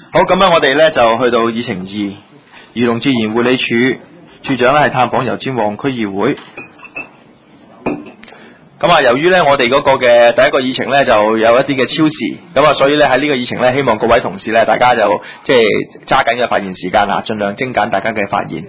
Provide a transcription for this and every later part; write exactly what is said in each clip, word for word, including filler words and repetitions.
好，咁樣我哋咧就去到議程二，漁農自然護理署署長咧係探訪油尖旺區議會。咁啊，由於咧我哋嗰個嘅第一個議程咧就有一啲嘅超時，咁啊，所以咧喺呢個議程咧，希望各位同事咧，大家就即係揸緊嘅發言時間啊，盡量精簡大家嘅發言。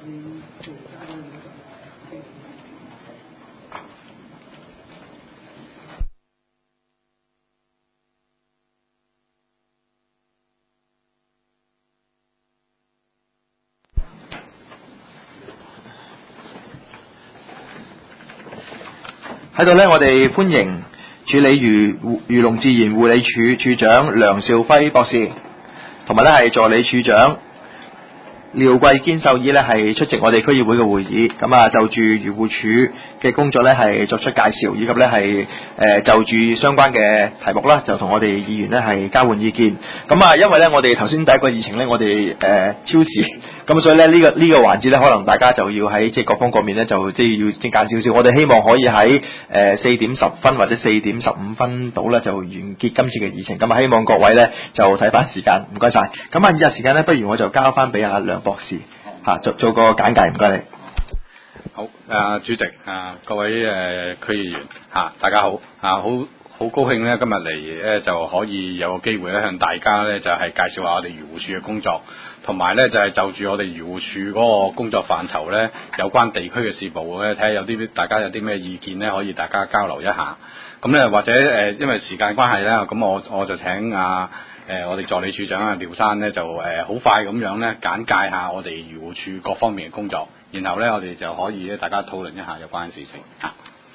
喺度咧，我哋歡迎處理漁漁農自然護理署署長梁兆輝博士，同埋咧係助理署長廖桂堅獸醫咧係出席我哋區議會嘅會議，咁啊就住漁護署嘅工作咧係作出介紹，以及咧係誒就住相關嘅題目啦，就同我哋議員咧係交換意見。咁啊，因為咧我哋頭先第一個議程咧，我哋誒、呃、超時，咁所以咧呢、這個呢、這個環節咧，可能大家就要喺即係各方各面咧，就即係要精簡少少。我哋希望可以喺誒四點十分或者四點十五分到咧就完結今次嘅議程。咁啊，希望各位咧就睇翻時間，唔該晒。咁啊，以下時間咧，不如我就交翻俾阿梁博士嚇做做個簡介，唔該你。 好，啊主席啊，各位誒、呃、區議員嚇、啊，大家好啊，好好高興咧，今日嚟咧就可以有個機會咧向大家咧就係、是、介紹下我哋漁護署嘅工作，同埋咧就係、是、就住我哋漁護署嗰個工作範疇咧，有關地區嘅事務咧，睇下有啲大家有啲咩意見咧，可以大家交流一下。咁咧或者誒、呃，因為時間關係咧，咁我我就請啊。誒、呃，我哋助理處長啊，廖生咧就誒好、呃、快咁樣咧簡介下我哋漁護署各方面嘅工作，然後咧我哋就可以咧大家討論一下有關嘅事情嚇。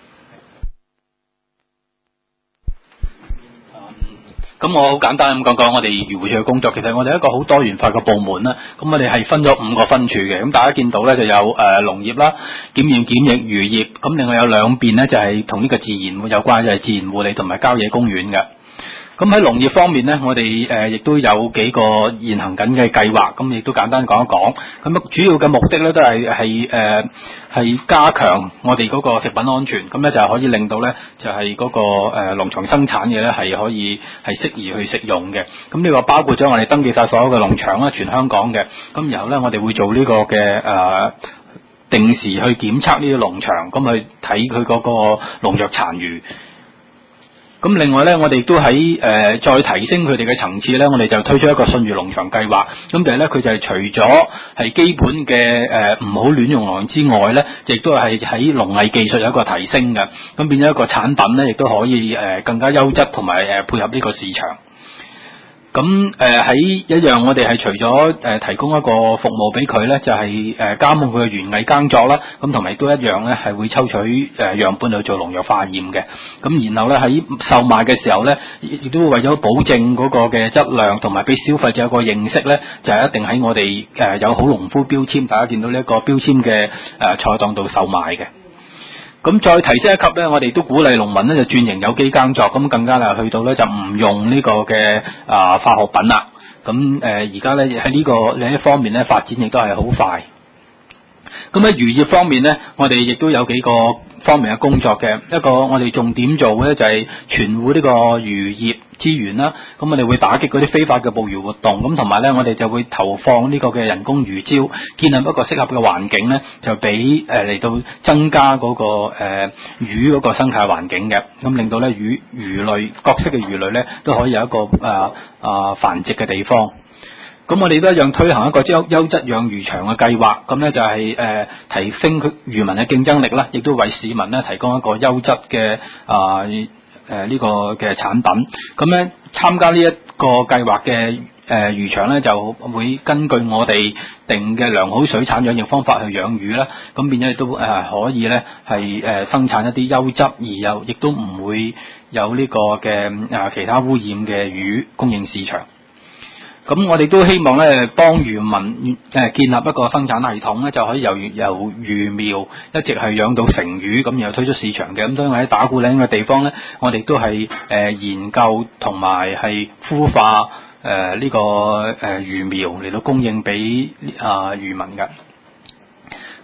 咁、嗯、我好簡單咁講講我哋漁護署嘅工作。其實我哋一個好多元化嘅部門啦，咁我哋係分咗五個分處嘅。咁大家見到咧就有誒、呃、農業啦、檢驗檢疫、漁業，咁另外有兩邊咧就係同呢個自然有關，就係、是、自然護理同埋郊野公園嘅。咁喺農業方面呢，我哋誒亦都有幾個現行緊嘅計劃，咁亦都簡單講一講。咁主要嘅目的咧都係係誒係加強我哋嗰個食品安全，咁咧就係可以令到咧就係嗰個誒農場生產嘅咧係可以係適宜去食用嘅。咁呢個包括咗我哋登記晒所有嘅農場啦，全香港嘅。咁然後咧我哋會做呢個嘅誒、呃、定時去檢測呢啲農場，咁去睇佢嗰個農藥殘餘。咁另外咧，我哋都喺誒、呃、再提升佢哋嘅層次咧，我哋就推出一個信譽農場計劃。咁就係咧，佢就係除咗係基本嘅誒唔好亂用農藥之外咧，亦都係喺農藝技術有一個提升嘅。咁變咗一個產品咧，亦都可以誒、呃、更加優質同埋誒配合呢個市場。咁誒喺一樣，我哋係除咗誒、呃、提供一個服務俾佢咧，就係誒監控佢嘅園藝耕作啦。咁同埋都一樣咧，係會抽取誒、呃、樣本去做農藥化驗嘅。咁然後咧喺售賣嘅時候咧，亦都為咗保證嗰個嘅質量，同埋俾消費者有個認識咧，就係、是、一定喺我哋誒、呃、有好農夫標籤，大家見到呢一個標籤嘅誒菜檔度售賣嘅。咁再提升一級咧，我哋都鼓勵農民咧就轉型有機耕作，咁更加係去到咧就唔用呢個嘅啊化學品啦。咁誒而家咧喺呢個另一方面咧發展亦都係好快。咁喺漁業方面咧，我哋亦都有幾個方面嘅工作嘅。一個我哋重點做嘅咧就係全護呢個漁業資源啦。咁我哋會打擊嗰啲非法嘅捕魚活動，咁同埋咧我哋就會投放呢個嘅人工魚礁，建立一個適合嘅環境咧，就俾誒嚟到增加嗰、那個誒、呃、魚嗰個生態環境嘅，咁令到咧魚魚類各式嘅魚類咧都可以有一個誒啊、呃呃、繁殖嘅地方。咁我哋都一樣推行一個優優質養魚場嘅計劃，咁咧就係、是、誒、呃、提升佢漁民嘅競爭力啦，亦都為市民咧提供一個優質嘅啊誒呢個嘅產品。咁咧參加呢一個計劃嘅誒漁場咧，就會根據我哋定嘅良好水產養殖方法去養魚啦。咁變咗亦都誒、呃、可以咧係誒生產一啲優質而又亦都唔會有呢個嘅啊、呃、其他污染嘅魚供應市場。咁我哋都希望咧幫漁民誒建立一個生產系統咧，就可以由由魚苗一直係養到成魚，咁然後推出市場嘅。咁所以喺打鼓嶺嘅地方咧，我哋都係誒、呃、研究同埋係孵化誒呢、呃這個誒、呃、魚苗嚟到供應俾啊、呃、漁民嘅。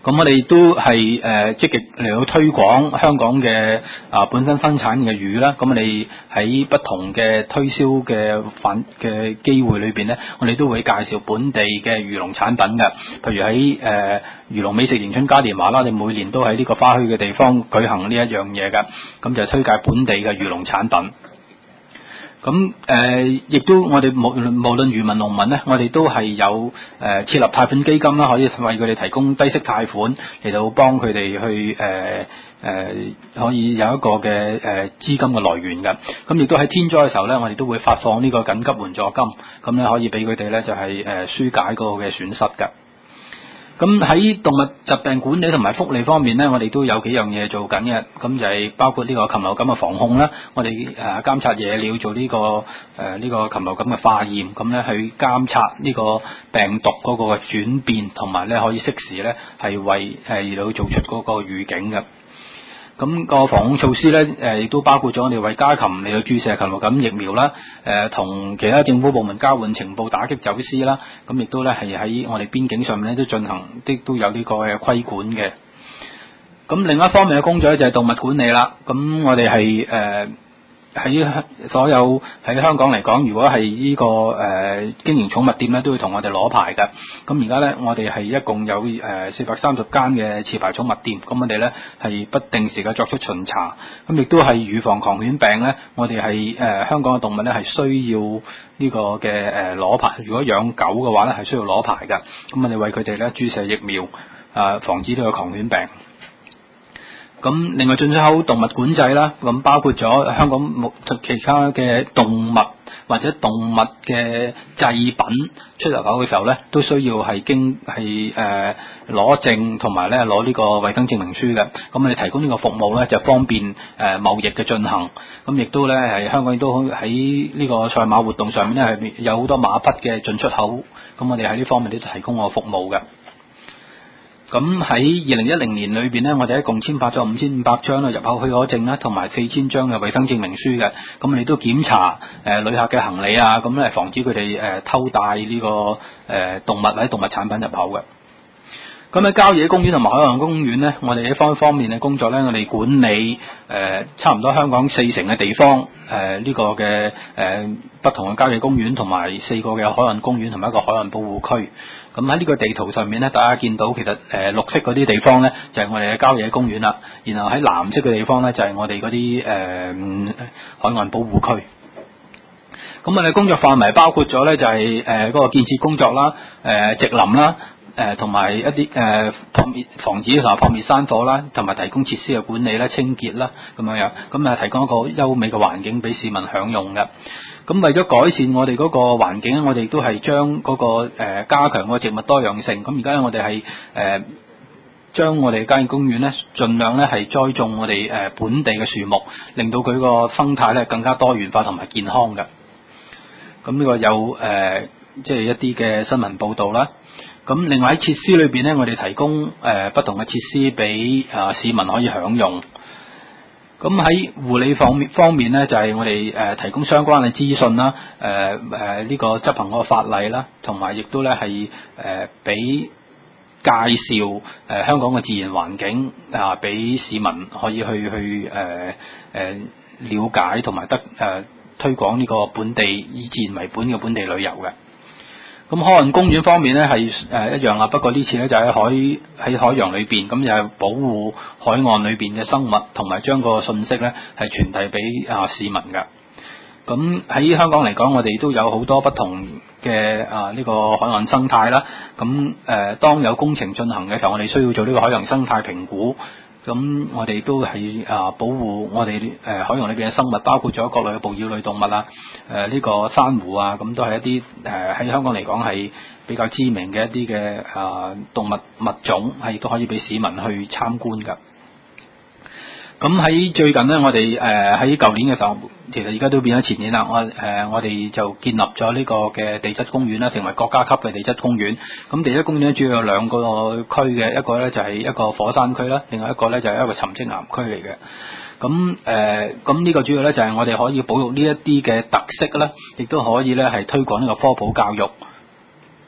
咁我哋都係誒積極嚟到推廣香港嘅啊本身生產嘅魚啦。咁我哋喺不同嘅推銷嘅範嘅機會裏邊咧，我哋都會介紹本地嘅魚農產品嘅。譬如喺誒、呃、魚農美食迎春嘉年華啦，我哋每年都喺呢個花墟嘅地方舉行呢一樣嘢嘅，咁就推介本地嘅魚農產品。咁誒，亦、呃、都我哋無無論漁民農民咧，我哋都係有誒、呃、設立貸款基金啦，可以為佢哋提供低息貸款嚟到幫佢哋去誒誒、呃呃、可以有一個嘅誒資金嘅來源嘅。咁亦都喺天災嘅時候咧，我哋都會發放呢個緊急援助金，咁咧可以俾佢哋咧就係、是、誒、呃、紓解嗰個嘅損失嘅。咁喺動物疾病管理同埋福利方面咧，我哋都有幾樣嘢做緊嘅，咁就係包括呢個禽流感嘅防控啦，我哋誒監察野鳥做呢、這個誒呢、呃這個禽流感嘅化驗，咁咧去監察呢個病毒嗰個嘅轉變，同埋咧可以適時咧係為誒野鳥做出嗰個預警嘅。咁個防控措施咧，誒亦都包括咗我哋為家禽嚟到注射禽流感疫苗啦，誒同其他政府部門交換情報，打擊走私啦，咁亦都咧係喺我哋邊境上面咧都進行，啲都有呢個嘅規管嘅。咁另一方面嘅工作咧就係動物管理啦。咁我哋係誒喺所有喺香港嚟講，如果係呢、這個誒、呃、經營寵物店咧，都會同我哋攞牌嘅。咁而家咧，我哋係一共有誒四百三十間嘅持牌寵物店。咁我哋咧係不定時嘅作出巡查。咁亦都係預防狂犬病咧，我哋係誒香港嘅動物咧係需要呢個嘅誒攞牌。如果養狗嘅話咧，係需要攞牌嘅。咁我哋為佢哋咧注射疫苗，啊、呃、防止呢個狂犬病。咁另外進出口動物管制啦，咁包括咗香港目其他嘅動物或者動物嘅製品出入口嘅時候咧，都需要係經係誒攞證同埋咧攞呢個衛生證明書嘅。咁我哋提供呢個服務咧，就方便誒、呃、貿易嘅進行。咁亦都咧係香港亦都喺呢個賽馬活動上面咧係有好多馬匹嘅進出口。咁我哋喺呢方面都提供個服務嘅。咁喺二零一零年裏邊咧，我哋一共簽發咗五千五百張嘅入口許可證啦，同埋四千張嘅衛生證明書嘅。咁我哋都檢查誒旅客嘅行李啊，咁咧防止佢哋誒偷帶呢個誒動物或者動物產品入口嘅。咁喺郊野公園同埋海洋公園咧，我哋喺方方面嘅工作咧，我哋管理誒、呃、差唔多香港四成嘅地方，誒、呃、呢、這個嘅誒、呃、不同嘅郊野公園同埋四個嘅海岸公園同埋一個海岸保護區。咁喺呢個地圖上面咧，大家見到其實誒、呃、綠色嗰啲地方咧就係、是、我哋嘅郊野公園啦，然後喺藍色嘅地方咧就係、是、我哋嗰啲誒海岸保護區。咁我哋工作範圍包括咗咧就係誒嗰個建設工作啦，誒、呃、植林啦。誒同埋一啲誒撲滅防止同埋撲滅山火啦，同埋提供設施嘅管理啦、清潔啦咁樣樣，咁啊提供一個優美嘅環境俾市民享用嘅。咁為咗改善我哋嗰個環境，我哋都係將嗰個誒、呃、加強個植物多樣性。咁而家咧我哋係誒將我哋郊野公園咧，盡量咧係栽種我哋誒本地嘅樹木，令到佢個生態咧更加多元化同埋健康嘅。咁呢個有誒即係一啲嘅新聞報導啦。咁另外喺設施裏邊咧，我哋提供誒、呃、不同嘅設施俾啊、呃、市民可以享用。咁喺護理方面方面咧，就係、是、我哋誒、呃、提供相關嘅資訊啦，誒誒呢個執行嗰個法例啦，同埋亦都咧係誒俾介紹誒、呃、香港嘅自然環境啊，俾、呃、市民可以去去誒誒、呃呃、了解同埋得誒、呃、推廣呢個本地以自然為本嘅本地旅遊嘅。咁海岸公園方面咧係誒一樣啦，不過呢次咧就喺海喺海洋裏邊，咁就係保護海岸裏邊嘅生物，同埋將個信息咧係傳遞俾啊市民噶。咁喺香港嚟講，我哋都有好多不同嘅啊呢個海岸生態啦。咁誒、呃、當有工程進行嘅時候，我哋需要做呢個海洋生態評估。咁我哋都係啊保護我哋誒、呃、海洋裏邊嘅生物，包括咗各類嘅哺乳類動物啊，誒、呃、呢、這個珊瑚啊，咁都係一啲誒喺香港嚟講係比較知名嘅一啲嘅啊動物物種，係都可以俾市民去參觀噶。咁喺最近呢，我哋誒喺舊年嘅時候，其實而家都變咗前年啦。我誒、呃、我哋就建立咗呢個嘅地質公園啦，成為國家級嘅地質公園。咁地質公園咧主要有兩個區嘅，一個咧就係一個火山區啦，另外一個咧就係一個沉積岩區嚟嘅。咁誒咁呢個主要咧就係我哋可以保育呢一啲嘅特色啦，亦都可以咧係推廣呢個科普教育。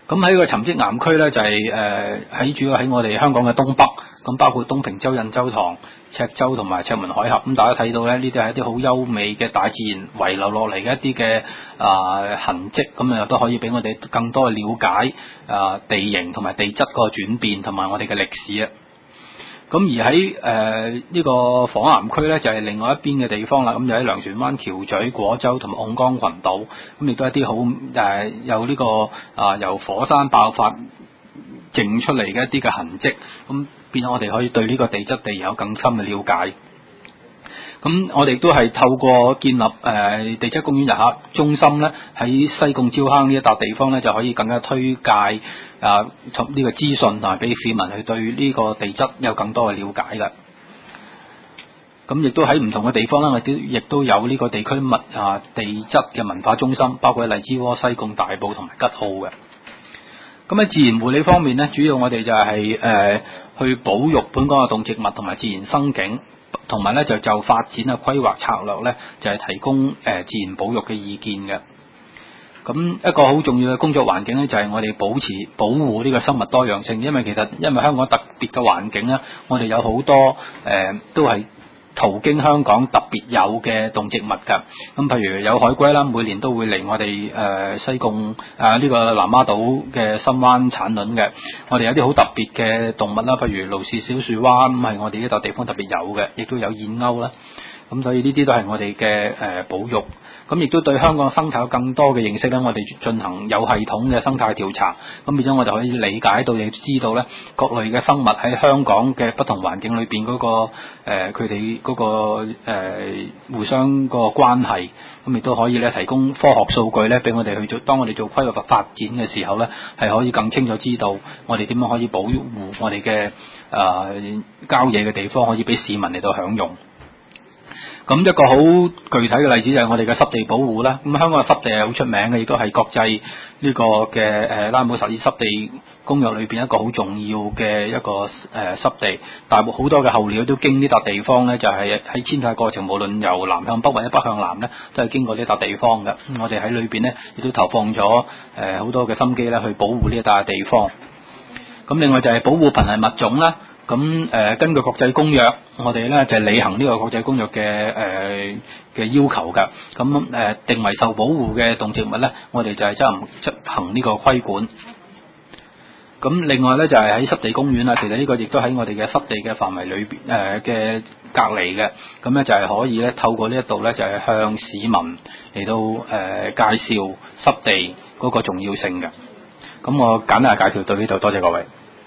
咁喺個沉積岩區咧就係誒喺主要喺我哋香港嘅東北，咁包括東平洲、印洲塘、赤洲同埋赤門海峽。咁大家睇到咧，呢啲係一啲好優美嘅大自然遺留落嚟嘅一啲嘅啊痕跡，咁啊都可以俾我哋更多嘅了解啊地形同埋地質個轉變同埋我哋嘅歷史啊。咁而喺誒呢個火岩區咧，就係、是、另外一邊嘅地方啦。咁就喺糧船灣、橋咀、果洲同埋甕缸群島，咁亦都係一啲好誒有呢、這個啊、呃、由火山爆發整出嚟嘅一啲嘅痕跡，咁變咗我哋可以對呢個地質地有更深嘅了解。咁我哋都係透過建立誒、呃、地質公園遊客中心咧，喺西貢礁坑呢一笪地方咧，就可以更加推介啊呢個資訊，同埋俾市民去對呢個地質有更多嘅了解啦。咁亦都喺唔同嘅地方咧，我哋亦都有呢個地區物啊地質嘅文化中心，包括喺荔枝窩、西貢、大埔同埋吉澳嘅。咁喺自然護理方面咧，主要我哋就係、是、誒、呃、去保育本港嘅動植物同埋自然生境。同埋咧就就發展啊規劃策略咧，就係、是、提供誒、呃、自然保育嘅意見嘅。咁一個好重要嘅工作環境咧，就係、是、我哋保持保護呢個生物多樣性。因為其實因為香港特別嘅環境咧，我哋有好多誒、呃、都係途經香港特別有嘅動植物㗎。咁譬如有海龜啦，每年都會嚟我哋誒、呃、西貢啊呢個南丫島嘅深灣產卵嘅。我哋有啲好特別嘅動物啦，譬如盧氏小樹蛙，咁係我哋呢笪地方特別有嘅，亦都有燕鷗啦。咁所以呢啲都係我哋嘅誒保育。咁亦都對香港生態有更多嘅認識咧。我哋進行有系統嘅生態調查，咁變咗我哋可以理解到，亦知道咧各類嘅生物喺香港嘅不同環境裏邊嗰個誒佢哋嗰個誒、呃、互相個關係，咁亦都可以咧提供科學數據咧俾我哋去做。當我哋做規劃發展嘅時候咧，係可以更清楚知道我哋點樣可以保護我哋嘅誒郊野嘅地方，可以俾市民嚟到享用。咁一個好具體嘅例子就係我哋嘅濕地保護啦。咁香港嘅濕地係好出名嘅，亦都係國際呢個嘅誒拉姆薩爾濕地公約裏邊一個好重要嘅一個誒濕地。但係好多嘅候鳥都經呢笪地方咧，就係喺遷徙過程，無論由南向北或者北向南咧，都係經過呢笪地方嘅。咁我哋喺裏邊咧，亦都投放咗誒好多嘅心機咧，去保護呢一笪地方。咁另外就係保護瀕危物種啦。咁誒、呃、根據國際公約，我哋咧就係、是、履行呢個國際公約嘅誒嘅要求㗎。咁誒、呃、定為受保護嘅動植物咧，我哋就係執行執行呢個規管。咁另外咧就係、是、喺濕地公園啦，其實呢個亦都喺我哋嘅濕地嘅範圍裏邊誒嘅隔離嘅。咁咧就係可以咧透過呢一度咧就係、是、向市民嚟到誒、呃、介紹濕地嗰個重要性嘅。咁我簡單嘅介紹到呢度，多謝各位。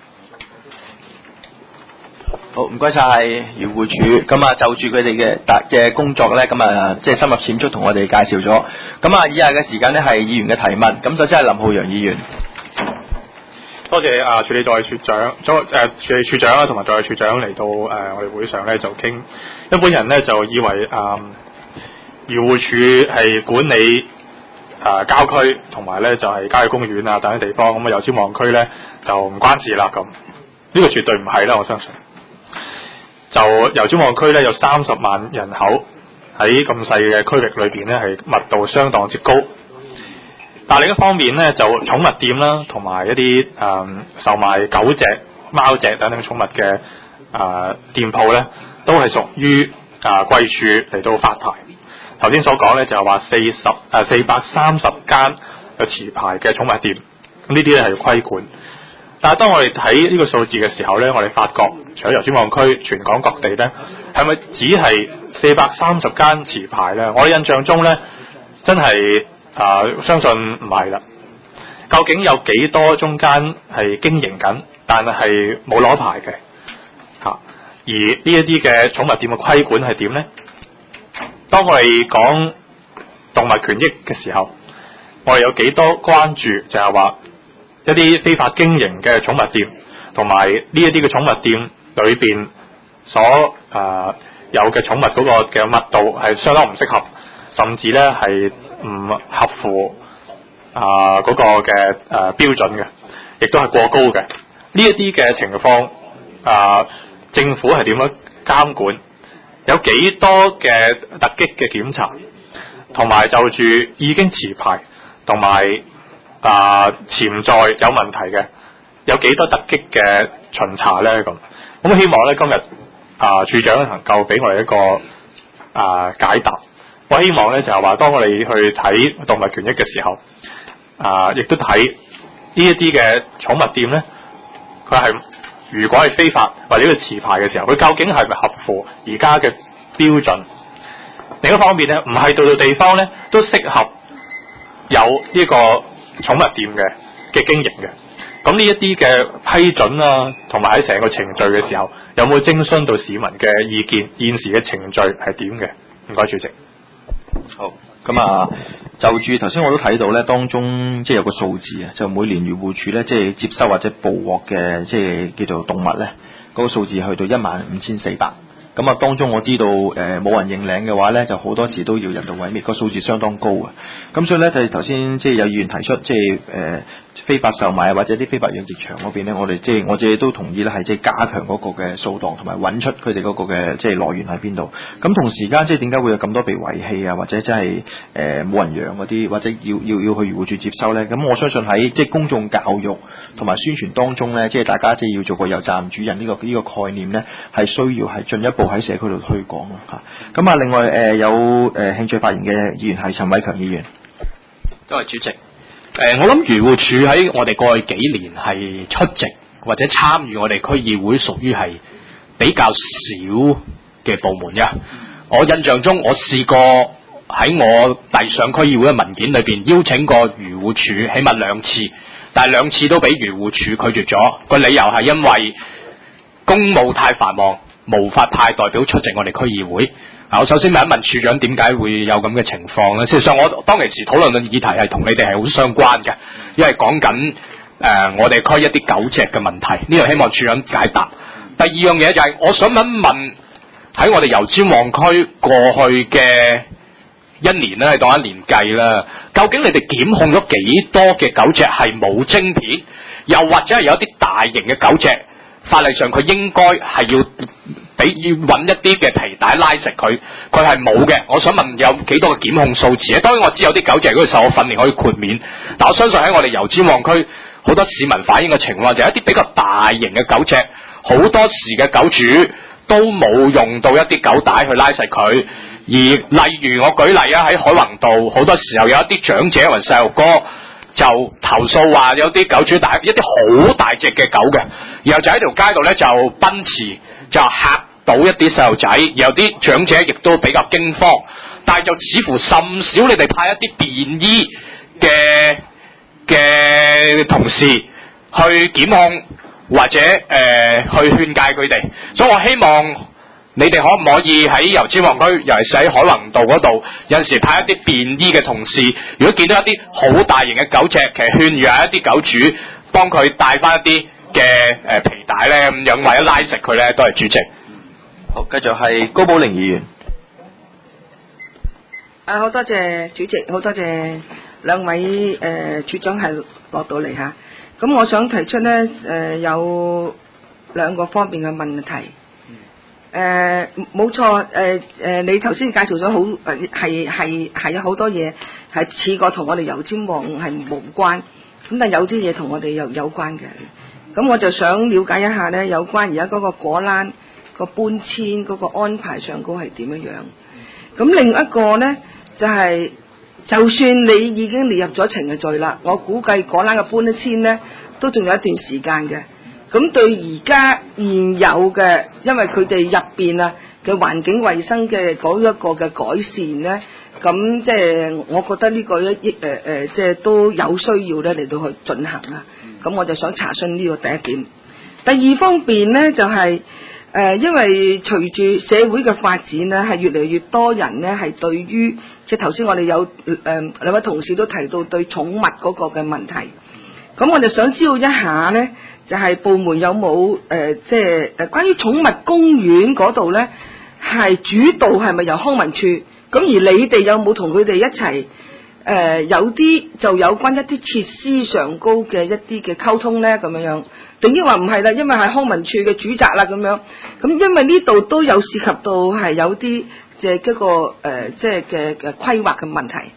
好，唔該晒漁護署。咁啊，就住佢哋嘅大嘅工作咧，咁啊，即係深入淺出同我哋介紹咗。咁啊，以下嘅時間咧係議員嘅提問。咁首先係林浩洋議員。 多謝啊，署理助理署長，咗誒署理署長啦，同埋助理署長嚟到誒、呃、我哋會上咧就傾。一般人咧就以為啊，漁護署係管理啊郊區同埋咧就係郊野公園啊等啲地方，咁啊油尖旺區咧就唔關事啦咁。呢個絕對唔係啦，我相信。就油尖旺區咧有三十萬人口，喺咁細嘅區域裏邊咧係密度相當之高。但另一方面咧就寵物店啦，同埋一啲誒、嗯、售賣狗隻、貓隻等等寵物嘅誒、呃、店鋪咧，都係屬於啊貴署嚟到發牌。頭先所講咧就係話四十誒四百三十間嘅持牌嘅寵物店，咁呢啲咧係要規管。但係當我哋睇呢個數字嘅時候咧，我哋發覺除咗油尖旺區，全港各地咧，係咪只係四百三十間持牌咧？我印象中咧，真係啊、呃，相信唔係啦。究竟有幾多中間係經營緊，但係冇攞牌嘅？嚇、啊！而呢一啲嘅寵物店嘅規管係點咧？當我哋講動物權益嘅時候，我哋有幾多關注就係話一啲非法經營嘅寵物店，同埋呢一啲嘅寵物店裏邊所誒、呃、有嘅寵物嗰個嘅密度係相當唔適合，甚至咧係唔合乎啊嗰、呃那個嘅誒、呃、標準嘅，亦都係過高嘅。呢一啲嘅情況啊、呃，政府係點樣監管？有幾多嘅突擊嘅檢查，同埋就住已經持牌同埋啊潛在有問題嘅，有幾多突擊嘅巡查咧？咁咁希望咧今日啊處長能夠俾我哋一個啊解答。我希望咧就係話，當我哋去睇動物權益嘅時候，啊亦都睇呢一啲嘅寵物店咧，佢係如果係非法或者佢持牌嘅時候，佢究竟係咪合乎而家嘅標準？另一方面咧，唔係到到地方咧都適合有呢個寵物店嘅嘅經營嘅。咁呢一啲嘅批准啊，同埋喺成個程序嘅時候，有冇徵詢到市民嘅意見？現時嘅程序係點嘅？唔該，主席。 好，咁啊，就住頭先我都睇到咧，當中即係有個數字啊，就每年漁護署咧即係接收或者捕獲嘅即係叫做動物咧，嗰個數字去到一萬五千四百。咁啊，當中我知道誒冇、呃、人認領嘅話咧，就好多時都要人道毀滅，個數字相當高啊。咁所以咧，就頭先即係有議員提出，即係誒、呃、非法售賣或者啲非法養殖場嗰邊咧，我哋即係我自己都同意咧，係即係加強嗰個嘅掃蕩同埋揾出佢哋嗰個嘅即係來源喺邊度。咁同時間即係點解會有咁多被遺棄啊，或者真係誒冇人養嗰啲，或者要要要去漁護署接收咧？咁我相信喺即係公眾教育同埋宣傳當中咧，即係大家即係要做個有責任主人呢、這個呢、這個概念咧，係需要係進一步喺社區度推廣咯嚇。咁啊，另外誒、呃、有誒、呃、興趣發言嘅議員係陳偉強議員。 多謝主席。誒、呃，我諗漁護署喺我哋過去幾年係出席或者參與我哋區議會，屬於係比較少嘅部門嘅。我印象中，我試過喺我遞上區議會嘅文件裏邊邀請過漁護署起碼兩次，但係兩次都俾漁護署拒絕咗。個理由係因為公務太繁忙，無法派代表出席我哋區議會。啊，我首先問一問處長點解會有咁嘅情況咧？事實上，我當其時討論嘅議題係同你哋係好相關嘅，因為講緊誒我哋區一啲狗隻嘅問題，呢度希望處長解答。第二樣嘢就係、是、我想問一問喺我哋油尖旺區過去嘅一年咧，當一年計啦，究竟你哋檢控咗幾多嘅狗隻係冇晶片，又或者係有一啲大型嘅狗隻？法例上佢應該係要俾要揾一啲嘅皮帶拉實佢，佢係冇嘅。我想問有幾多個檢控數字咧？當然我知有啲狗隻如果受我訓練可以豁免，但我相信喺我哋油尖旺區好多市民反映嘅情況就係一啲比較大型嘅狗隻，好多時嘅狗主都冇用到一啲狗帶去拉實佢。而例如我舉例啊，喺海泓道好多時候有一啲長者或者細路哥就投訴話有啲狗主帶一啲好大隻嘅狗嘅，然後就喺條街度咧就奔馳，就嚇到一啲細路仔，有啲長者亦都比較驚慌，但係就似乎甚少你哋派一啲便衣嘅嘅同事去檢控或者誒、呃、去勸誡佢哋，所以我希望你哋可唔可以喺油尖旺區，尤其是喺海泓道嗰度，有陣時派一啲便衣嘅同事，如果見到一啲好大型嘅狗隻，其實勸喻下一啲狗主，幫佢帶翻一啲嘅誒皮帶咧，咁樣或者拉實佢咧，都係主席。 好，繼續係高寶玲議員。 啊，好多謝主席，好多謝兩位誒、呃、處長係落到嚟嚇。咁我想提出咧誒、呃、有兩個方面嘅問題。誒冇錯，誒、呃、誒、呃、你頭先介紹咗好誒係係係有好多嘢係似過同我哋油尖旺係無關，咁但係有啲嘢同我哋又有關嘅。咁我就想了解一下咧，有關而家嗰個果欄個搬遷嗰個安排上高係點樣樣？咁另一個咧就係、是，就算你已經列入咗程序罪啦，我估計果欄嘅搬遷咧都仲有一段時間嘅。咁對而家現有嘅，因為佢哋入邊啊嘅環境衛生嘅嗰一個嘅改善咧，咁即係我覺得呢個一億誒誒，即係都有需要咧嚟到去進行啦。咁我就想查詢呢個第一點。第二方面咧就係、是、誒、呃，因為隨住社會嘅發展咧，係越嚟越多人咧係對於即係頭先我哋有誒兩、呃、位同事都提到對寵物嗰個嘅問題。咁我就想知道一下咧。就係部門有冇誒，即係誒關於寵物公園嗰度咧，係主導係咪由康文署？咁而你哋有冇同佢哋一齊誒、呃、有啲就有關一啲設施上高嘅一啲嘅溝通咧？咁樣樣，定抑話唔係啦，因為係康文署嘅主責啦咁樣。咁因為呢度都有涉及到係有啲即係一個誒即係嘅嘅規劃嘅問題。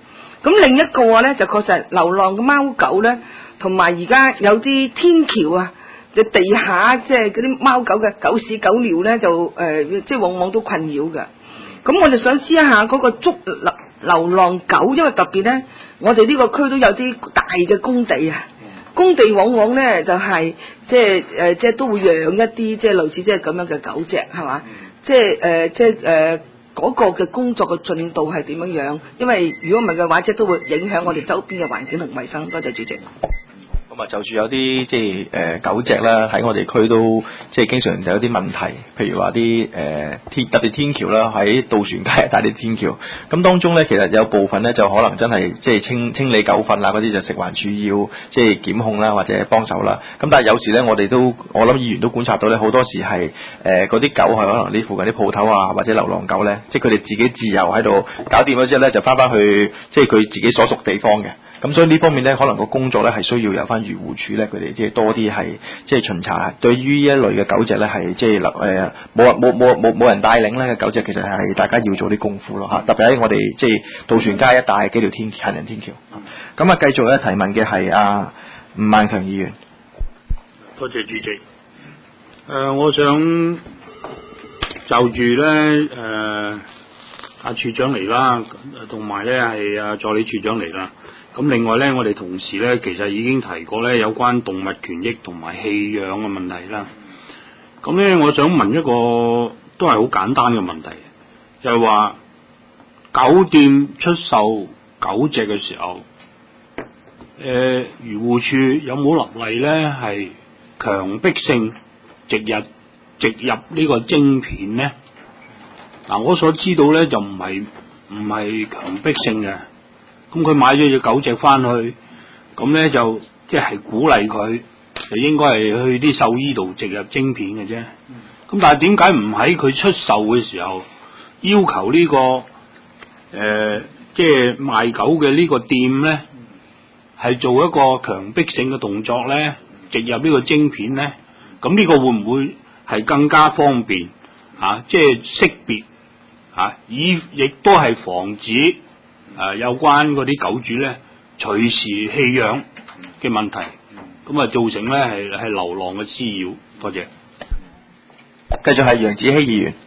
咁另一個咧就確實流浪嘅貓狗咧，同埋而家有啲天橋啊嘅地下，即係嗰啲貓狗嘅狗屎狗尿咧，就誒、呃、即係往往都困擾嘅。咁我就想知一下嗰個捉流流浪狗，因為特別咧，我哋呢個區都有啲大嘅工地啊。工地往往咧就係、是、即係誒、呃，即係都會養一啲即係類似即係咁樣嘅狗隻，係嘛？即係誒、呃，即係誒嗰個嘅工作嘅進度係點樣樣？因為如果唔係嘅話，即係都會影響我哋周邊嘅環境同衞生。多謝主席。 咁啊，就住有啲即係誒、呃、狗隻啦，喺我哋區都即係經常就有啲問題，譬如話啲誒天特別天橋啦，喺渡船街大啲天橋，咁當中咧其實有部分咧就可能真係即係清清理狗糞啊嗰啲，就食環署要即係檢控啦或者幫手啦。咁但係有時咧，我哋都我諗議員都觀察到咧，好多時係誒嗰啲狗係可能呢附近啲鋪頭啊或者流浪狗咧，即係佢哋自己自由喺度搞掂咗之後咧，就翻返去即係佢自己所屬地方嘅。咁所以呢方面咧，可能個工作咧係需要有翻漁護署咧，佢哋即係多啲係即係巡查。對於呢一類嘅狗隻咧，係即係誒冇冇冇冇冇人帶領咧嘅狗隻，其實係大家要做啲功夫咯嚇。特別喺我哋即係渡船街一帶幾條天行人天橋。咁啊，繼續咧提問嘅係阿吳萬強議員。 多謝主席。誒、呃，我想就住咧誒阿處長嚟啦，同埋咧係阿助理處長嚟啦。咁另外咧，我哋同事咧其實已經提過咧有關動物權益同埋棄養嘅問題啦。咁咧，我想問一個都係好簡單嘅問題，就係話狗店出售狗隻嘅時候，誒漁護署有冇立例咧係強迫性植入植入呢個晶片咧？嗱，我所知道咧就唔係唔係強迫性嘅。咁佢買咗隻狗隻翻去，咁咧就即係鼓勵佢，就應該係去啲獸醫度植入晶片嘅啫。咁但係點解唔喺佢出售嘅時候要求呢個誒即係賣狗嘅呢個店咧，係做一個強迫性嘅動作咧，植入呢個晶片咧？咁呢個會唔會係更加方便啊？即係識別啊，以亦都係防止。誒、呃，有關嗰啲狗主咧，隨時棄養嘅問題，咁啊造成咧係係流浪嘅滋擾。多謝。 繼續係楊子希議員。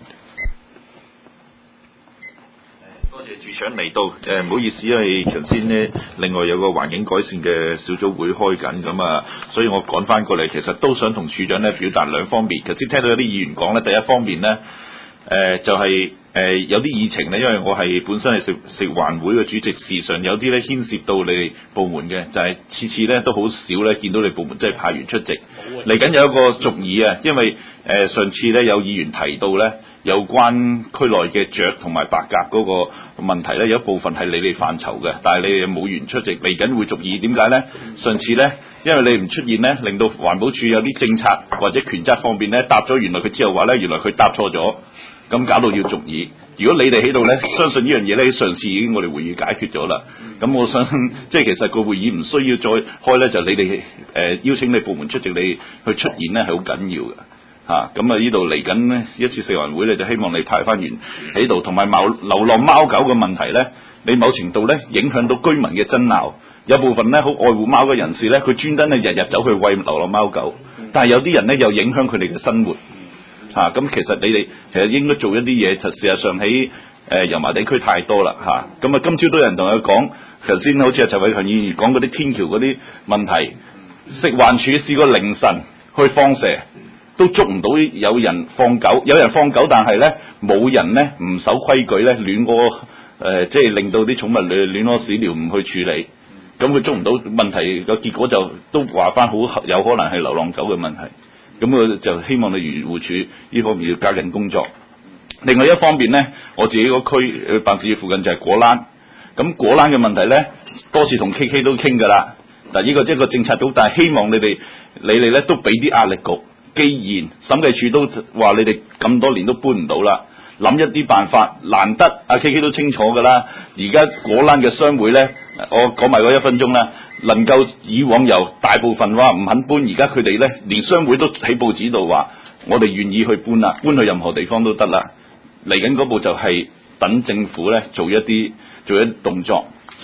多謝處長嚟到，誒、呃、唔好意思，因為頭先呢，另外有個環境改善嘅小組會開緊，咁啊，所以我趕翻過嚟，其實都想同處長咧表達兩方面。頭先聽到有啲議員講咧，第一方面咧，誒、呃、就係、是。誒、呃、有啲議程咧，因為我係本身係食食環會嘅主席，事實上有啲咧牽涉到你哋部門嘅，就係、是、次次咧都好少咧見到你部門即係派員出席。嚟緊有一個續議啊，因為誒、呃、上次咧有議員提到咧有關區內嘅雀同埋白鴿嗰個問題咧，有一部分係你哋範疇嘅，但係你哋冇員出席，嚟緊會續議。點解咧？上次咧因為你唔出現咧，令到環保署有啲政策或者權責方面咧答咗，原來佢之後話咧原來佢答錯咗。咁搞到要續議，如果你哋喺度咧，相信呢樣嘢咧，上次已經我哋會議解決咗啦。咁我想即係其實個會議唔需要再開咧，就你哋誒、呃、邀請你部門出席，你去出現咧係好緊要嘅嚇。咁啊呢度嚟緊呢一次食環會咧，就希望你派翻員喺度，同埋貓流浪貓狗嘅問題咧，你某程度咧影響到居民嘅爭拗。有部分咧好愛護貓嘅人士咧，佢專登咧日日走去餵流浪貓狗，但係有啲人咧又影響佢哋嘅生活。嚇！咁、啊、其實你哋其實應該做一啲嘢，就事實上喺誒油麻地區太多啦嚇。咁啊，今朝都有人同佢講，頭先好似阿陳偉強議員講嗰啲天橋嗰啲問題，食環署試過凌晨去放蛇，都捉唔到有人放狗，有人放狗，但係咧冇人咧唔守規矩咧亂屙誒，即係令到啲寵物亂亂屙屎尿唔去處理，咁佢捉唔到問題個結果就都話翻好有可能係流浪狗嘅問題。咁我就希望你漁護署呢方面要加緊工作。另外一方面咧，我自己個區誒辦事處附近就係果欄，咁果欄嘅問題咧，多次同 K K 都傾㗎啦。嗱，呢個即係個政策組，但係希望你哋你哋咧都俾啲壓力局。既然審計署都話你哋咁多年都搬唔到啦，諗一啲辦法。難得阿 K K 都清楚㗎啦，而家果欄嘅商會咧，我講埋嗰一分鐘啦。能夠以往由大部分話唔肯搬，而家佢哋咧連商會都喺報紙度話，我哋願意去搬啦，搬去任何地方都得啦。嚟緊嗰步就係等政府咧做一啲做一啲動作，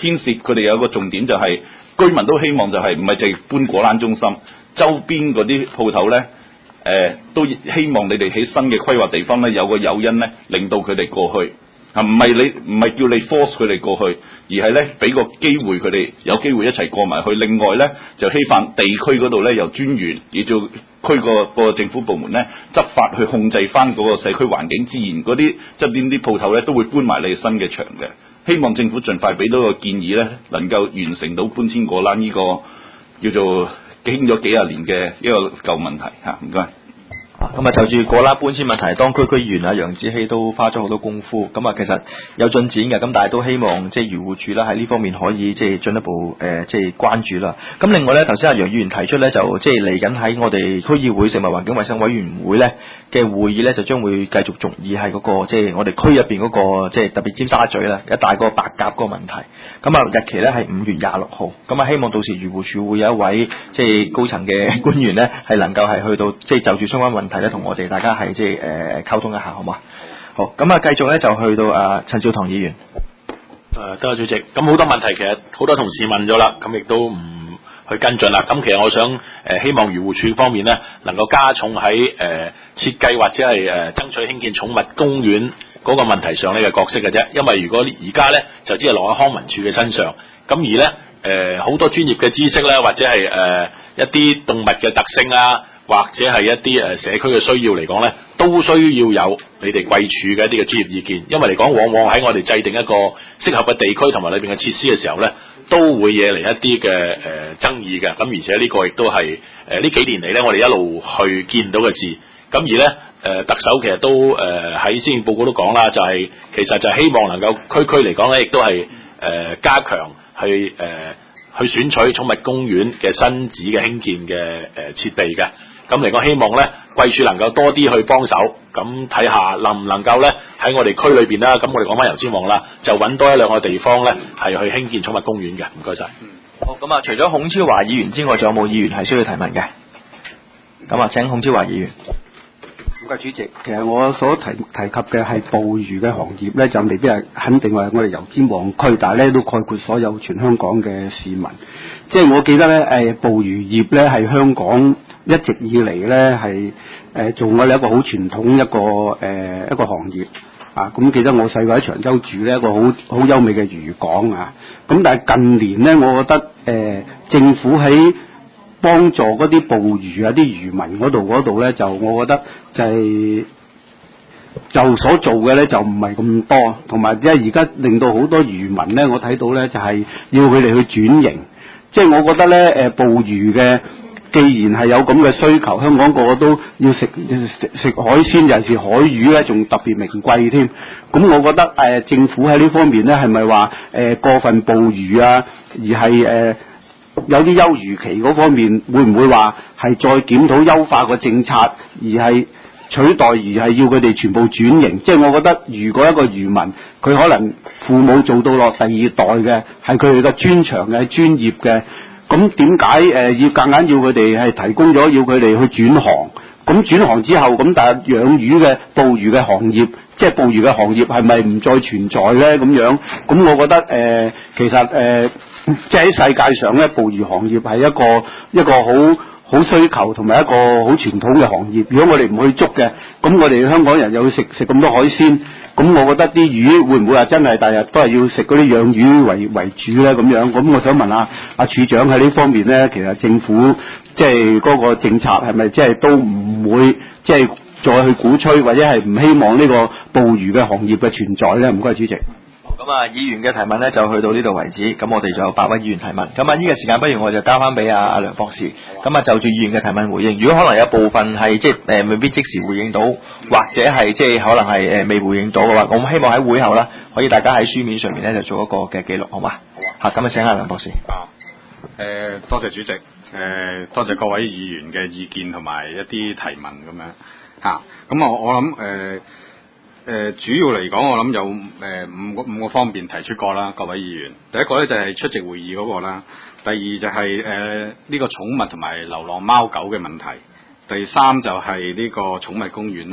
牽涉佢哋有個重點就係、是、居民都希望就係唔係淨係搬果欄中心，周邊嗰啲鋪頭咧，誒、呃、都希望你哋喺新嘅規劃地方咧有個誘因咧，令到佢哋過去。啊，唔係你唔係叫你 force 佢哋過去，而係咧俾個機會佢哋有機會一齊過埋去。另外咧就希望地區嗰度咧由專員以做區個個政府部門咧執法去控制翻嗰個社區環境，自然嗰啲側邊啲鋪頭咧都會搬埋你新嘅場嘅。希望政府盡快俾到個建議咧，能夠完成到搬遷果欄呢個叫做經咗幾廿年嘅一個舊問題嚇。唔該。 咁啊，就住果欄搬遷問題，當區區議員啊楊子希都花咗好多功夫。咁啊，其實有進展嘅，咁但係都希望即係漁護署啦喺呢方面可以即係進一步誒即係關注啦。咁另外咧，頭先阿楊議員提出咧，就即係嚟緊喺我哋區議會食物環境衞生委員會咧嘅會議咧，就將會繼續續議係嗰個即係我哋區入邊嗰個即係特別尖沙咀啦一大個白鴿嗰個問題。咁啊，日期咧係五月廿六號。咁啊，希望到時漁護署會有一位即係高層嘅官員咧，係能夠係去到即係就住相關問題咧，同我哋大家係即係誒溝通一下，好嘛？好，咁啊，繼續咧就去到啊陳兆棠議員。 誒，多謝主席。咁好多問題其實好多同事問咗啦，咁亦都唔去跟進啦。咁其實我想誒、呃、希望漁護署方面咧，能夠加重喺誒、呃、設計或者係誒、呃、爭取興建寵物公園嗰個問題上呢嘅角色嘅啫。因為如果而家咧就只係落喺康文署嘅身上，咁而咧誒好多專業嘅知識咧，或者係誒、呃、一啲動物嘅特性啊，或者係一啲誒社區嘅需要嚟講咧，都需要有你哋貴署嘅一啲嘅專業意見。因為嚟講，往往喺我哋制定一個適合嘅地區同埋裏邊嘅設施嘅時候咧，都會惹嚟一啲嘅誒爭議嘅。咁而且呢個亦都係誒呢幾年嚟咧，我哋一路去見到嘅事。咁而咧誒、呃、特首其實都誒喺施政報告都講啦，就係、是、其實就係希望能夠區區嚟講咧，亦都係誒、呃、加強去誒、呃、去選取寵物公園嘅新址嘅興建嘅誒設備嘅。咁嚟講，希望咧貴署能夠多啲去幫手，咁睇下能唔能夠咧喺我哋區裏邊啦。咁我哋講翻油尖旺啦，就揾多一兩個地方咧係去興建寵物公園嘅。唔該晒。 好，咁啊，除咗孔超華議員之外，仲有冇議員係需要提問嘅？咁啊，請孔超華議員。 唔該主席，其實我所提提及嘅係捕魚嘅行業咧，就未必係肯定話我哋油尖旺區，但係咧都概括所有全香港嘅市民。即係我記得咧，誒捕魚業咧係香港一直以嚟咧係誒做我哋一個好傳統一個誒、呃、一個行業啊。咁記得我細個喺長洲住咧一個好好優美嘅漁港啊。咁但係近年咧，我覺得誒、呃、政府喺幫助嗰啲捕魚啊啲漁民嗰度嗰度咧，就我覺得就係、是、就所做嘅咧就唔係咁多，同埋即係而家令到好多漁民咧，我睇到咧就係、是、要佢哋去轉型。即係我覺得咧，誒捕魚嘅，既然係有咁嘅需求，香港個個都要食食食海鮮，尤其是海魚咧，仲特別名貴添。咁我覺得誒、呃、政府喺呢方面咧，係咪話誒過分捕魚啊？而係誒、呃、有啲休漁期嗰方面，會唔會話係再檢討優化個政策，而係取代而係要佢哋全部轉型？即係我覺得，如果一個漁民佢可能父母做到落第二代嘅，係佢哋嘅專長嘅、專業嘅，咁點解誒要夾硬要佢哋係提供咗，要佢哋去轉行？咁轉行之後，咁但係養魚嘅捕魚嘅行業，即係捕魚嘅行業係咪唔再存在咧？咁樣，咁我覺得誒、呃，其實誒、呃，即係喺世界上咧，捕魚行業係一個一個好好需求同埋一個好傳統嘅行業。如果我哋唔去捉嘅，咁我哋香港人又要食食咁多海鮮，咁我覺得啲魚會唔會話真係第日都係要食嗰啲養魚為為主咧？咁樣，咁我想問下阿處長喺呢方面咧，其實政府即係嗰個政策係咪即係都唔會即係再去鼓吹或者係唔希望呢個捕魚嘅行業嘅存在咧？唔該，主席。 咁啊，議員嘅提問咧就去到呢度為止。咁我哋仲有八位議員提問。咁啊，呢個時間不如我就交翻俾阿阿梁博士。咁啊，就住議員嘅提問回應。如果可能有部分係即係誒未必即時回應到，或者係即係可能係誒、呃、未回應到嘅話，我希望喺會後啦，可以大家喺書面上面咧就做一個嘅記錄，好嘛？好啊。嚇，咁啊，請阿梁博士。 啊，誒、呃，多謝主席，誒、呃，多謝各位議員嘅意見同埋一啲提問咁樣嚇。咁、啊、我我諗誒。呃誒、呃、主要嚟講，我諗有誒、呃、五個五個方面提出過啦，各位議員。第一個咧就係、是、出席會議嗰個啦，第二就係誒呢個寵物同埋流浪貓狗嘅問題，第三就係呢個寵物公園啦，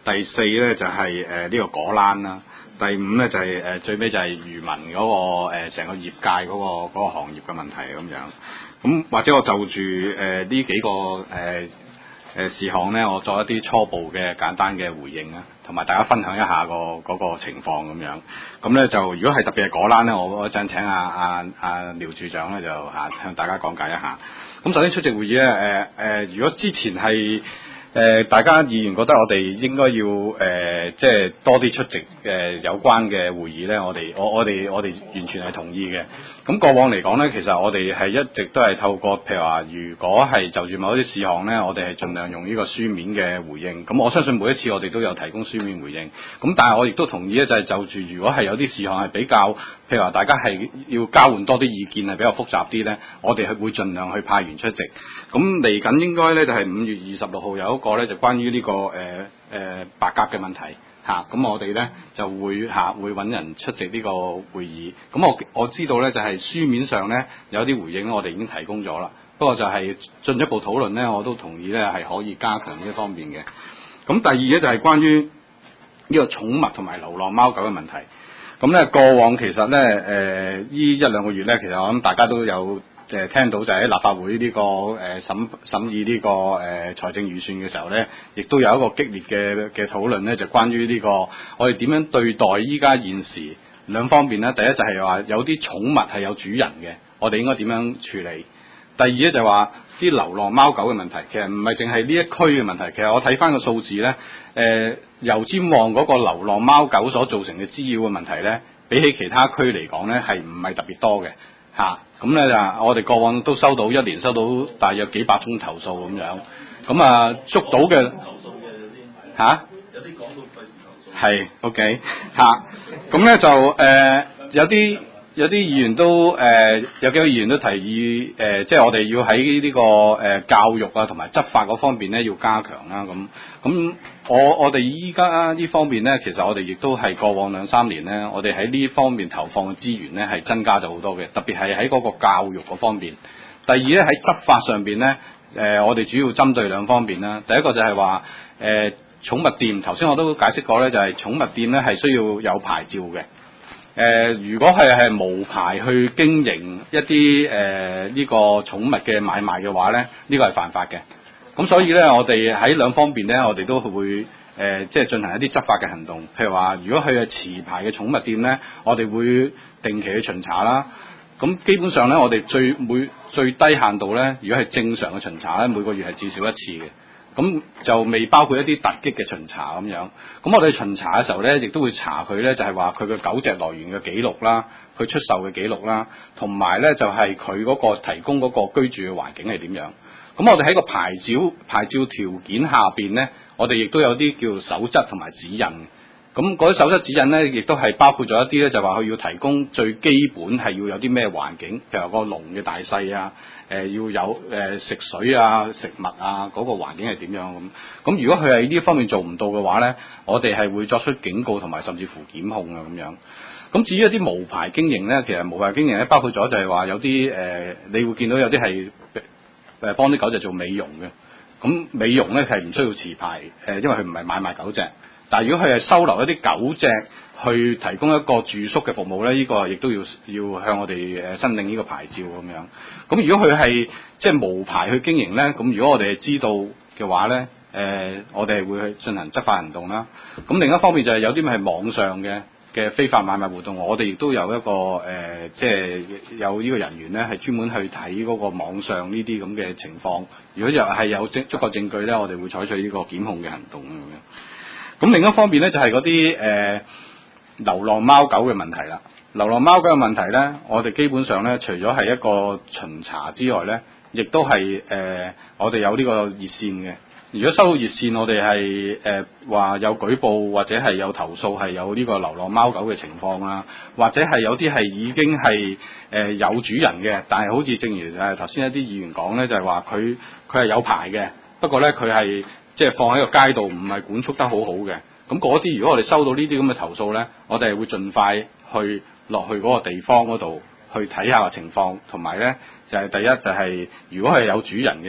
第四咧就係誒呢個果欄啦，第五咧就係、是、誒、呃、最尾就係漁民嗰、那個成、呃、個業界嗰、那個嗰、那個行業嘅問題咁樣。咁或者我就住誒呢幾個誒誒、呃、事項咧，我作一啲初步嘅簡單嘅回應啦，同埋大家分享一下個嗰個情況咁樣。咁咧就如果係特別係果欄咧，我嗰陣請阿阿阿廖處長咧就啊向大家講解一下。咁首先出席會議咧，誒、呃、誒、呃，如果之前係誒、呃、大家議員覺得我哋應該要誒、呃、即係多啲出席誒、呃、有關嘅會議咧，我哋我我哋我哋完全係同意嘅。咁過往嚟講咧，其實我哋係一直都係透過譬如話，如果係就住某一啲事項咧，我哋係盡量用呢個書面嘅回應。咁我相信每一次我哋都有提供書面回應。咁但係我亦都同意咧，就係就住如果係有啲事項係比較譬如話大家係要交換多啲意見係比較複雜啲咧，我哋係會盡量去派員出席。咁嚟緊應該咧就係五月二十六號有一個咧就關於呢、這個誒誒、呃呃、白鴿嘅問題嚇，咁、啊、我哋咧就會嚇、啊、會揾人出席呢個會議。咁我我知道咧就係、是、書面上咧有啲回應我哋已經提供咗啦。不過就係進一步討論咧，我都同意咧係可以加強呢一方面嘅。咁第二咧就係關於呢個寵物同埋流浪貓狗嘅問題。咁咧過往其實咧誒呢一兩個月咧，其實我諗大家都有。誒聽到就喺立法會呢、這個誒、呃、審審議呢、這個誒、呃、財政預算嘅時候咧，亦都有一個激烈嘅嘅討論咧，就關於呢、這個我哋點樣對待依家現時兩方面咧。第一就係話有啲寵物係有主人嘅，我哋應該點樣處理？第二咧就係話啲流浪貓狗嘅問題，其實唔係淨係呢一區嘅問題。其實我睇翻個數字咧，誒、呃、油尖旺嗰個流浪貓狗所造成嘅滋擾嘅問題咧，比起其他區嚟講咧，係唔係特別多嘅嚇？咁咧就我哋過往都收到一年收到大約幾百宗投訴咁樣，咁啊捉到嘅嚇，有啲講到費事投訴，係 OK 嚇，咁咧就誒、呃、有啲有啲議員都誒、呃、有幾個議員都提議誒、呃，即係我哋要喺呢、這個誒、呃、教育啊同埋執法嗰方面咧要加強啦咁。咁我我哋依家呢方面咧，其實我哋亦都係過往兩三年咧，我哋喺呢方面投放嘅資源咧係增加咗好多嘅，特別係喺嗰個教育嗰方面。第二咧喺執法上邊咧，誒、呃、我哋主要針對兩方面啦。第一個就係話誒寵物店，頭先我都解釋過咧，就係、是、寵物店咧係需要有牌照嘅。誒、呃，如果係係無牌去經營一啲誒呢個寵物嘅買賣嘅話咧，呢、這個係犯法嘅。咁所以咧，我哋喺兩方面咧，我哋都會誒、呃、即係進行一啲執法嘅行動。譬如話，如果佢係持牌嘅寵物店咧，我哋會定期去巡查啦。咁基本上咧，我哋最每最低限度咧，如果係正常嘅巡查咧，每個月係至少一次嘅。咁就未包括一啲突擊嘅巡查咁樣。咁我哋巡查嘅時候咧，亦都會查佢咧，就係話佢嘅狗隻來源嘅記錄啦，佢出售嘅記錄啦，同埋咧就係佢嗰個提供嗰個居住嘅環境係點樣。咁我哋喺個牌照牌照條件下邊咧，我哋亦都有啲叫守則同埋指引。咁嗰啲守則指引咧，亦都係包括咗一啲咧，就話佢要提供最基本係要有啲咩環境，譬如個籠嘅大細啊，誒、呃、要有誒、呃、食水啊、食物啊，嗰、那個環境係點樣咁。咁如果佢係呢方面做唔到嘅話咧，我哋係會作出警告同埋甚至乎檢控啊咁樣。咁至於一啲無牌經營咧，其實無牌經營咧包括咗就係話有啲誒、呃，你會見到有啲係誒幫啲狗隻做美容嘅。咁美容咧係唔需要持牌，誒因為佢唔係買賣狗隻。但係如果佢係收留一啲狗隻去提供一個住宿嘅服務咧，呢、這個亦都要要向我哋誒申領呢個牌照咁樣。咁如果佢係即係無牌去經營咧，咁如果我哋係知道嘅話咧，誒、呃、我哋係會去進行執法行動啦。咁另一方面就係有啲咪係網上嘅嘅非法買賣活動，我哋亦都有一個誒、呃，即係有呢個人員咧係專門去睇嗰個網上呢啲咁嘅情況。如果又係有足足夠證據咧，我哋會採取呢個檢控嘅行動咁樣。咁另一方面咧，就係嗰啲誒流浪貓狗嘅問題啦。流浪貓狗嘅問題咧，我哋基本上咧，除咗係一個巡查之外咧，亦都係誒、呃、我哋有呢個熱線嘅。如果收到熱線，我哋係誒話有舉報或者係有投訴係有呢個流浪貓狗嘅情況啦，或者係有啲係已經係誒、呃、有主人嘅，但係好似正如誒頭先一啲議員講咧，就係話佢佢係有牌嘅，不過咧佢係即係放喺個街度，唔係管束得好好嘅。咁嗰啲如果我哋收到呢啲咁嘅投訴咧，我哋係會盡快去落去嗰個地方嗰度去睇下個情況，同埋咧就係、是、第一就係、是、如果係有主人嘅，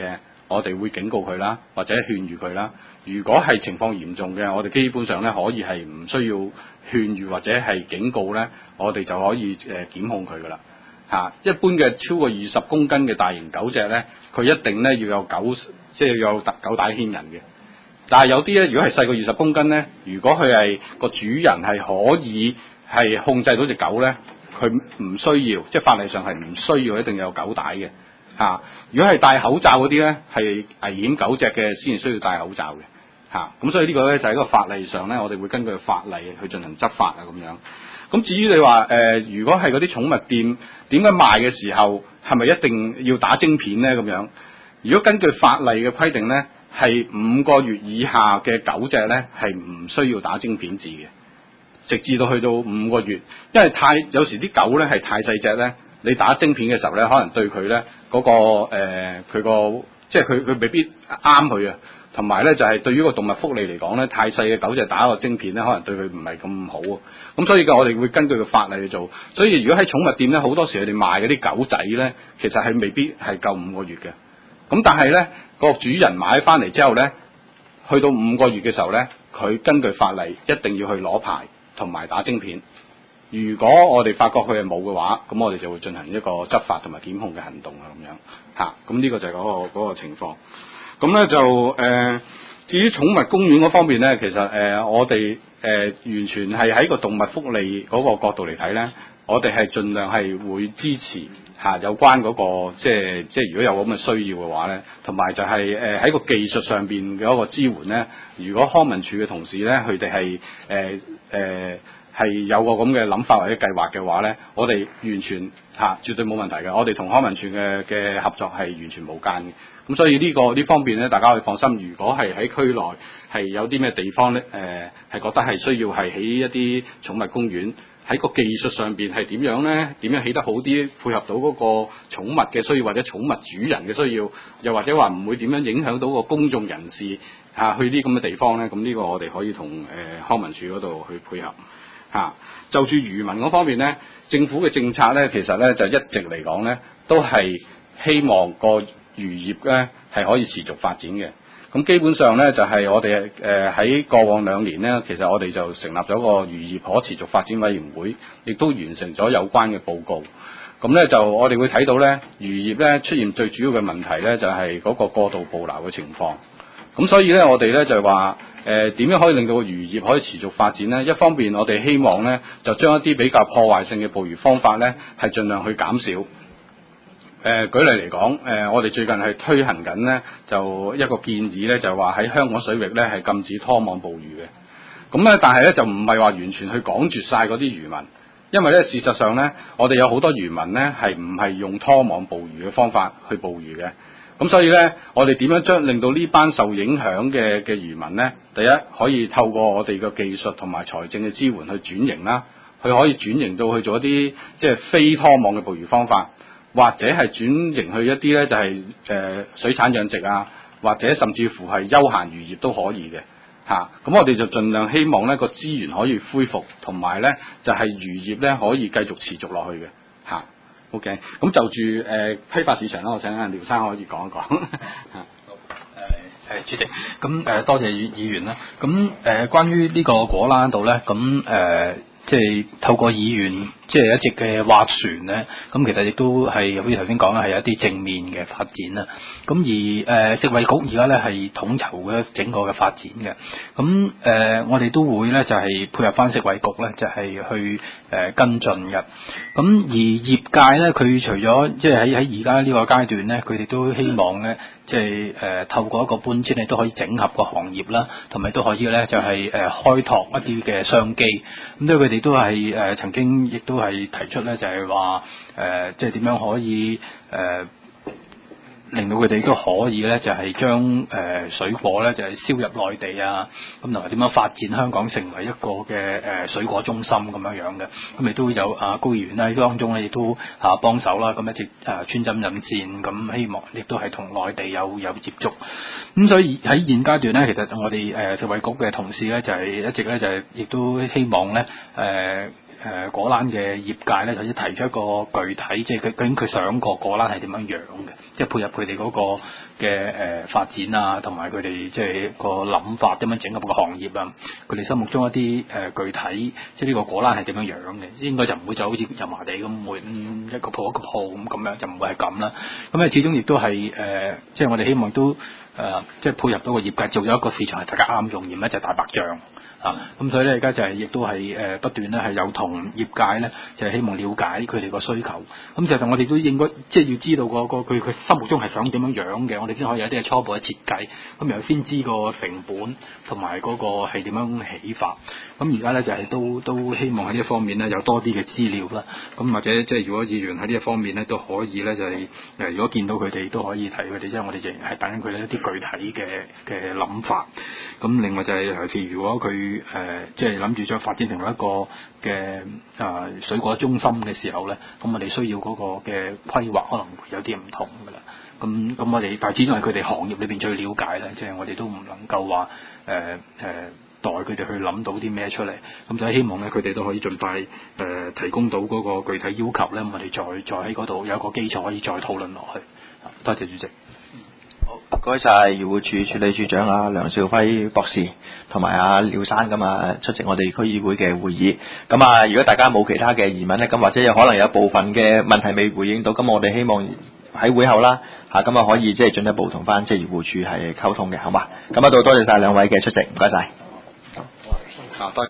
我哋會警告佢啦，或者勸喻佢啦。如果係情況嚴重嘅，我哋基本上咧可以係唔需要勸喻或者係警告咧，我哋就可以誒、呃、檢控佢噶啦嚇。一般嘅超過二十公斤嘅大型狗隻咧，佢一定咧要有狗，即係要有狗帶牽引嘅。但係有啲咧，如果係細過二十公斤咧，如果佢係個主人係可以係控制到隻狗咧，佢唔需要，即係法例上係唔需要一定有狗帶嘅嚇。如果係戴口罩嗰啲咧，係危險狗隻嘅先至需要戴口罩嘅。嚇，咁、啊、所以呢個咧就喺、是、個法例上咧，我哋會根據法例去進行執法啊咁樣。咁至於你話誒、呃，如果係嗰啲寵物店點解賣嘅時候係咪一定要打晶片咧咁樣？如果根據法例嘅規定咧，係五個月以下嘅狗隻咧係唔需要打晶片字嘅，直至到去到五個月，因為太有時啲狗咧係太細隻咧，你打晶片嘅時候咧，可能對佢咧嗰個誒佢個即係佢佢未必啱佢啊。同埋咧就係、是、對於個動物福利嚟講咧，太細嘅狗隻打個晶片咧，可能對佢唔係咁好啊。咁所以嘅我哋會根據個法例去做。所以如果喺寵物店咧，好多時佢哋賣嗰啲狗仔咧，其實係未必係夠五個月嘅。咁但係咧個主人買翻嚟之後咧，去到五個月嘅時候咧，佢根據法例一定要去攞牌同埋打晶片。如果我哋發覺佢係冇嘅話，咁我哋就會進行一個執法同埋檢控嘅行動啊咁樣嚇。咁呢個就係嗰、那個嗰、那個情況。咁咧就誒、呃，至於寵物公園嗰方面咧，其實誒、呃、我哋誒、呃、完全係喺個動物福利嗰個角度嚟睇咧，我哋係盡量係會支持嚇、啊、有關嗰、那個即係即係如果有咁嘅需要嘅話咧，同埋就係誒喺個技術上邊嘅一個支援咧。如果康文署嘅同事咧，佢哋係誒誒係有個咁嘅諗法或者計劃嘅話咧，我哋完全嚇、啊、絕對冇問題嘅。我哋同康文署嘅嘅合作係完全無間嘅。咁所以呢、這個呢方面咧，大家可以放心。如果係喺區內係有啲咩地方咧，誒、呃、係覺得係需要係起一啲寵物公園，喺個技術上邊係點樣咧？點樣起得好啲，配合到嗰個寵物嘅需要或者寵物主人嘅需要，又或者話唔會點樣影響到個公眾人士嚇、啊、去啲咁嘅地方咧？咁呢個我哋可以同誒、呃、康文署嗰度去配合嚇、啊。就住漁民嗰方面咧，政府嘅政策咧，其實咧就一直嚟講咧，都係希望個漁業咧係可以持續發展嘅，咁基本上咧就係、是、我哋誒喺過往兩年咧，其實我哋就成立咗個漁業可持續發展委員會，亦都完成咗有關嘅報告。咁咧就我哋會睇到咧，漁業咧出現最主要嘅問題咧，就係、是、嗰個過度捕撈嘅情況。咁所以咧，我哋咧就係話誒點樣可以令到個漁業可以持續發展咧？一方面我哋希望咧就將一啲比較破壞性嘅捕魚方法咧係盡量去減少。誒、呃、舉例嚟講，誒、呃、我哋最近係推行緊咧，就一個建議咧，就係話喺香港水域咧係禁止拖網捕魚嘅。咁咧，但係咧就唔係話完全去趕絕晒嗰啲漁民，因為咧事實上咧，我哋有好多漁民咧係唔係用拖網捕魚嘅方法去捕魚嘅。咁所以咧，我哋點樣將令到呢班受影響嘅嘅漁民咧，第一可以透過我哋嘅技術同埋財政嘅支援去轉型啦，佢可以轉型到去做一啲即係非拖網嘅捕魚方法。或者係轉型去一啲咧，就係、是、誒、呃、水產養殖啊，或者甚至乎係休閒漁業都可以嘅嚇。咁、啊、我哋就盡量希望咧個資源可以恢復，同埋咧就係、是、漁業咧可以繼續持續落去嘅嚇。OK，咁就住誒、呃、批發市場啦，我請阿廖生可以講一講嚇。 誒主席，咁誒、呃、多謝議員啦。咁誒、呃、關於呢個果欄度咧，咁誒、呃、即係透過議員即係一直嘅斡旋咧，咁其實亦都係好似頭先講啦，係有一啲正面嘅發展啦。咁而誒、呃、食衞局而家咧係統籌嘅整個嘅發展嘅。咁誒、呃、我哋都會咧就係、是、配合翻食衞局咧，就係、是、去誒、呃、跟進嘅。咁而業界咧，佢除咗即係喺喺而家呢個階段咧，佢哋都希望咧。即係誒、呃、透過一個搬遷咧，都可以整合個行業啦，同埋都可以咧就係、是、誒、呃、開拓一啲嘅商機。咁所以佢哋都係誒、呃、曾經亦都係提出咧，就係話誒即係點樣可以誒。呃令到佢哋都可以咧，就係將誒水果咧，就係銷入內地啊，咁同埋點樣發展香港成為一個嘅誒水果中心咁樣樣嘅，咁亦都有啊高議員咧當中咧亦都啊幫手啦，咁一直誒穿針引線，咁希望亦都係同內地有有接觸。咁所以喺現階段咧，其實我哋誒食衞局嘅同事咧就係一直咧就係亦都希望咧誒誒果欄嘅業界咧，首先提出一個具體，即係佢究竟佢想個果欄係點樣樣嘅，即係配合佢哋嗰個嘅誒、呃、發展啊，同埋佢哋即係個諗法點樣整合個行業啊，佢哋心目中一啲誒、呃、具體，即係呢個果欄係點樣樣嘅，應該就唔會就好似油麻地咁，每、嗯、一個鋪一個鋪咁咁樣，就唔會係咁啦。咁咧始終亦都係誒、呃，即係我哋希望都誒、呃，即係配合到個業界，做咗一個市場係大家啱用，而唔係就大白象。啊，咁所以咧，而家就係、是、亦都係誒、呃、不斷咧係有同業界咧，就係、是、希望了解佢哋個需求。咁其實我哋都應該即係要知道個個佢佢心目中係想點樣樣嘅，我哋先可以有啲嘅初步嘅設計。咁然後先知個成本同埋嗰個係點樣起法。咁而家咧就係、是、都都希望喺呢一方面咧有多啲嘅資料啦。咁或者即係如果議員喺呢一方面咧都可以咧就係、是、誒，如果見到佢哋都可以提佢哋，即係我哋仍然係等緊佢哋一啲具體嘅嘅諗法。咁另外就係尤其是如果佢誒、呃、即係諗住將發展成為一個嘅啊、呃、水果中心嘅時候咧，咁我哋需要嗰個嘅規劃可能會有啲唔同㗎啦。咁咁我哋但係始終係佢哋行業裏邊最了解啦，即係我哋都唔能夠話誒誒代佢哋去諗到啲咩出嚟。咁就希望咧佢哋都可以盡快誒、呃、提供到嗰個具體要求咧，我哋再再喺嗰度有一個基礎可以再討論落去。多謝主席。 唔該晒漁護署署理處長啊梁兆輝博士同埋阿廖生咁啊出席我哋區議會嘅會議。咁啊，如果大家冇其他嘅疑問咧，咁或者有可能有部分嘅問題未回應到，咁我哋希望喺會後啦嚇，咁啊可以即係進一步同翻即係漁護署係溝通嘅，好嘛？咁啊，到多謝晒兩位嘅出席，唔該晒。 啊，多謝。